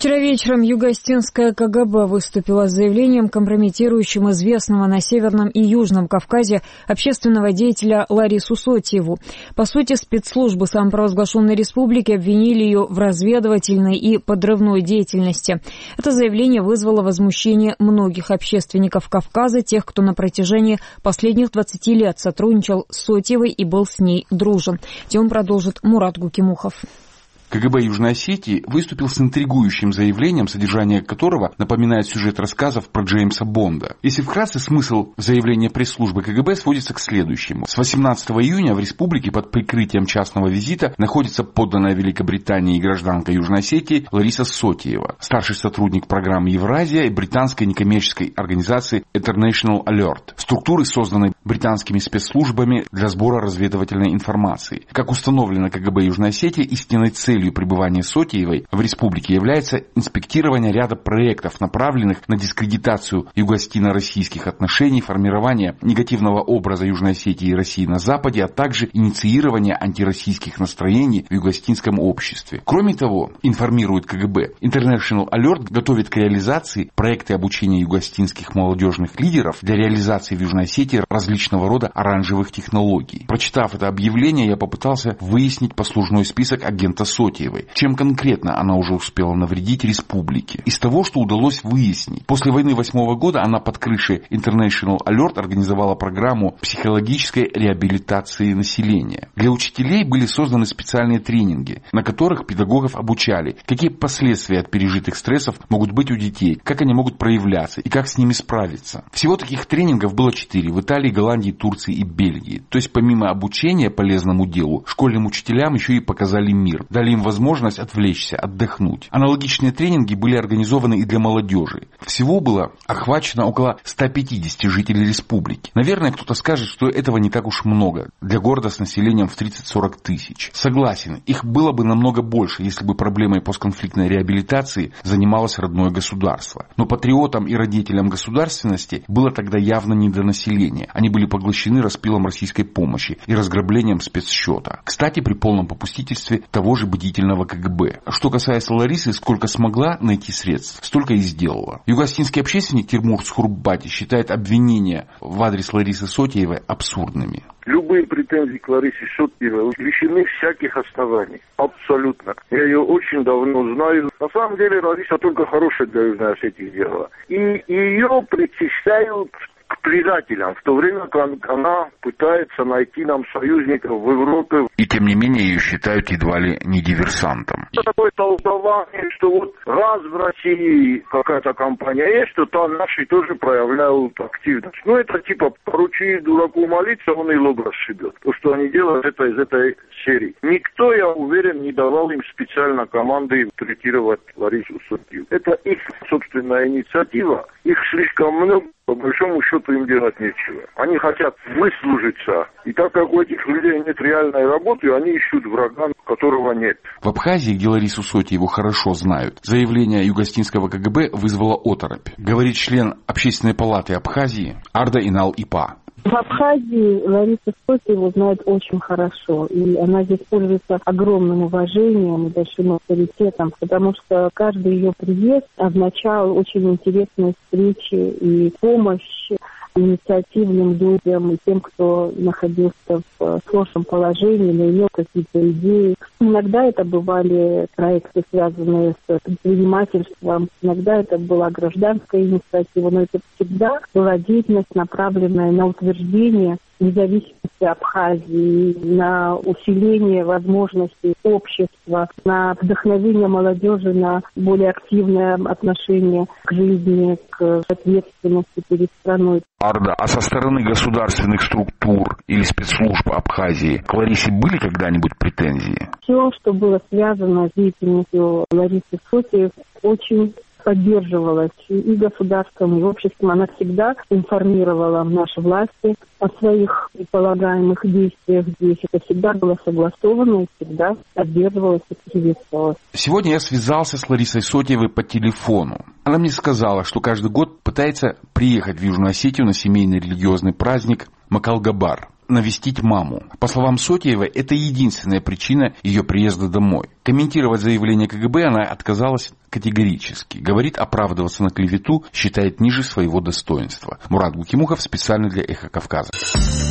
Вчера вечером Юго-Остинская КГБ выступила с заявлением, компрометирующим известного на Северном и Южном Кавказе общественного деятеля Ларису Сотьеву. По сути, спецслужбы самопровозглашенной республики обвинили ее в разведывательной и подрывной деятельности. Это заявление вызвало возмущение многих общественников Кавказа, тех, кто на протяжении последних 20 лет сотрудничал с Сотьевой и был с ней дружен. Тему продолжит Мурат Гукимухов. КГБ Южной Осетии выступил с интригующим заявлением, содержание которого напоминает сюжет рассказов про Джеймса Бонда. Если вкратце, смысл заявления пресс-службы КГБ сводится к следующему. С 18 июня в республике под прикрытием частного визита находится подданная Великобритании и гражданка Южной Осетии Лариса Сотьева, старший сотрудник программы «Евразия» и британской некоммерческой организации International Alert, структуры, созданной британскими спецслужбами для сбора разведывательной информации. Как установлено КГБ Южной Осетии, истинной целью пребывания Сотьевой в республике является инспектирование ряда проектов, направленных на дискредитацию юго-остино-российских отношений, формирование негативного образа Южной Осетии и России на Западе, а также инициирование антироссийских настроений в юго-остинском обществе. Кроме того, информирует КГБ, International Alert готовит к реализации проекты обучения юго-остинских молодежных лидеров для реализации в Южной Осетии различного рода оранжевых технологий. Прочитав это объявление, я попытался выяснить послужной список агента Сотьевой. Чем конкретно она уже успела навредить республике? Из того, что удалось выяснить. После войны 2008 года она под крышей International Alert организовала программу психологической реабилитации населения. Для учителей были созданы специальные тренинги, на которых педагогов обучали, какие последствия от пережитых стрессов могут быть у детей, как они могут проявляться и как с ними справиться. Всего таких тренингов было 4 в Италии, Голландии, Турции и Бельгии. То есть помимо обучения полезному делу, школьным учителям еще и показали мир. Дали им возможность отвлечься, отдохнуть. Аналогичные тренинги были организованы и для молодежи. Всего было охвачено около 150 жителей республики. Наверное, кто-то скажет, что этого не так уж много для города с населением в 30-40 тысяч. Согласен, их было бы намного больше, если бы проблемой постконфликтной реабилитации занималось родное государство. Но патриотам и родителям государственности было тогда явно не до населения. Они были поглощены распилом российской помощи и разграблением спецсчета. Кстати, при полном попустительстве того же бдительного КГБ. Что касается Ларисы, сколько смогла найти средств, столько и сделала. Юго-остинский общественник Тимур Схурбати считает обвинения в адрес Ларисы Сотьевой абсурдными. Любые претензии к Ларисе Сотьевой лишены всяких оснований. Абсолютно. Я ее очень давно знаю. На самом деле Лариса только хорошее для Южной Осетии сделала. И ее причисляют к предателям, в то время как она пытается найти нам союзников в Европе. И тем не менее ее считают едва ли не диверсантом. Это такое толкование, что вот раз в России какая-то компания есть, то там наши тоже проявляют активность. Ну это типа поручи дураку молиться, он и лоб расшибет. То, что они делают, это из этой серии. Никто, я уверен, не давал им специально команды третировать Ларису Сотьеву. Это их собственная инициатива. Их слишком много. По большому счету им делать нечего. Они хотят выслужиться. И так как у этих людей нет реальной работы, они ищут врага, которого нет. В Абхазии, где Ларису Сотьеву хорошо знают, заявление Юго-Остинского КГБ вызвало оторопь. Говорит член Общественной палаты Абхазии Арда Инал-Ипа. В Абхазии Лариса Сотьеву знают очень хорошо, и она здесь пользуется огромным уважением и большим авторитетом, потому что каждый ее приезд означал очень интересные встречи и помощь инициативным людям и тем, кто находился в сложном положении, но имел какие-то идеи. Иногда это бывали проекты, связанные с предпринимательством, иногда это была гражданская инициатива, но это всегда была деятельность, направленная на утверждение независимости Абхазии, на усиление возможностей общества, на вдохновение молодежи на более активное отношение к жизни, к ответственности перед страной. Арда, а со стороны государственных структур или спецслужб Абхазии к Ларисе были когда-нибудь претензии? Все, что было связано с деятельностью Ларисы Сотьевой, очень поддерживалась и государством, и обществом. Она всегда информировала наши власти о своих предполагаемых действиях здесь. Это всегда было согласовано и всегда поддерживалось и приветствовалось. Сегодня я связался с Ларисой Сотьевой по телефону. Она мне сказала, что каждый год пытается приехать в Южную Осетию на семейный религиозный праздник Макалгабар. навестить маму. По словам Сотиевой, это единственная причина ее приезда домой. Комментировать заявление КГБ она отказалась категорически. Говорит, оправдываться на клевету считает ниже своего достоинства. Мурат Гукимухов специально для «Эхо Кавказа».